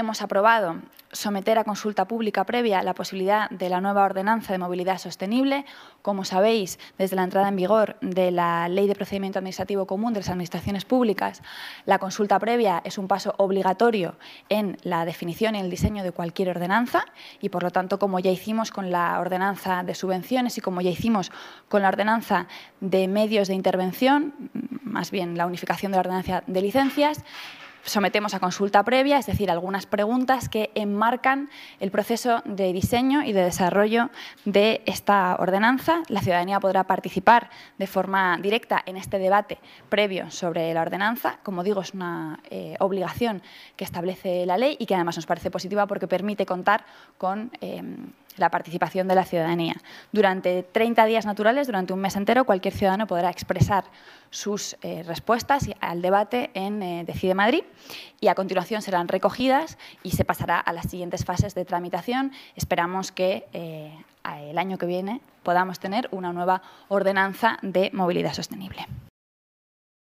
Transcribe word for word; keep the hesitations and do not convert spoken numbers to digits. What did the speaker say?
hemos aprobado someter a consulta pública previa la posibilidad de la nueva ordenanza de movilidad sostenible. Como sabéis, desde la entrada en vigor de la Ley de Procedimiento Administrativo Común de las Administraciones Públicas, la consulta previa es un paso obligatorio en la definición y el diseño de cualquier ordenanza y, por lo tanto, como ya hicimos con la ordenanza de subvenciones y como ya hicimos con la ordenanza de medios de intervención, más bien la unificación de la ordenanza de licencias, sometemos a consulta previa, es decir, algunas preguntas que enmarcan el proceso de diseño y de desarrollo de esta ordenanza. La ciudadanía podrá participar de forma directa en este debate previo sobre la ordenanza. Como digo, es una eh, obligación que establece la ley y que además nos parece positiva porque permite contar con eh, la participación de la ciudadanía. Durante treinta días naturales, durante un mes entero, cualquier ciudadano podrá expresar sus eh, respuestas al debate en eh, Decide Madrid y a continuación serán recogidas y se pasará a las siguientes fases de tramitación. Esperamos que eh, el año que viene podamos tener una nueva ordenanza de movilidad sostenible.